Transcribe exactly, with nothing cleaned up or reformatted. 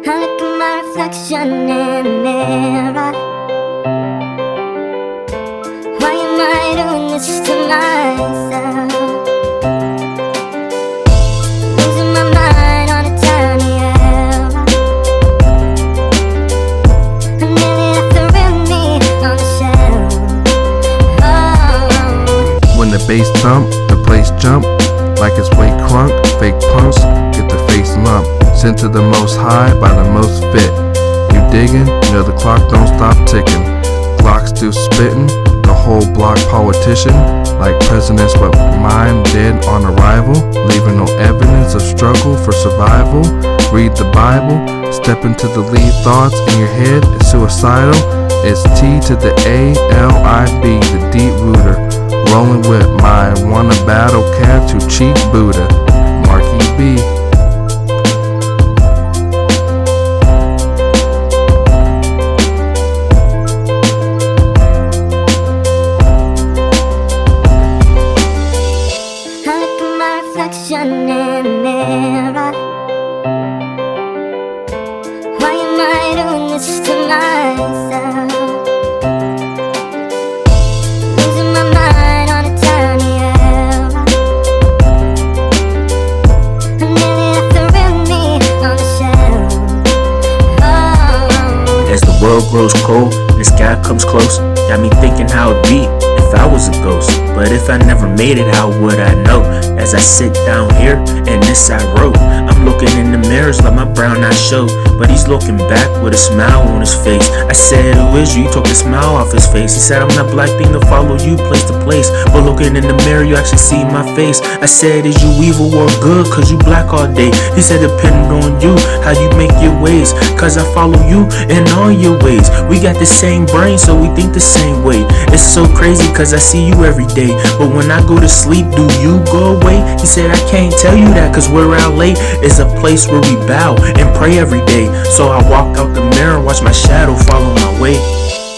I look at my reflection in the mirror. Why am I doing this to myself? Losing my mind on a tiny error. I nearly left the real me on the shelf. Oh. When the bass thump, the place jump like it's way crunk. Fake punks get the face lump. Sent to the most high by the most fit. You diggin'? You know the clock don't stop ticking. Glock still spittin', the whole block politician. Like presidents but mine dead on arrival. Leaving no evidence of struggle for survival. Read the Bible, step into the lead thoughts in your head. It's suicidal. It's T to the A L I B, the deep rooter. Rolling with my wanna battle cat to cheat Buddha. Marky B. Reflection in the mirror. Why am I doing this to myself? Losing my mind on a tiny error. I nearly left the real me on the shelf. Oh. As the world grows cold and the sky comes close, got me thinking how it'd be if I was a ghost. But if I never made it, how would I know? As I sit down here and this I wrote, I'm looking in the mirrors like my brown eyes show, but he's looking back with a smile on his face. I said, who is you? He took the smile off his face. He said, I'm not black thing to follow you place to place, but looking in the mirror you actually see my face. I said, is you evil or good? Cause you black all day. He said, depending on you, how you make your ways, cause I follow you in all your ways. We got the same brain, so we think the same way. It's so crazy cause I see you every day, but when I go to sleep, do you go away? He said, I can't tell you that cause where I lay is a place where we bow and pray every day. So I walk out the mirror, watch my shadow follow my way.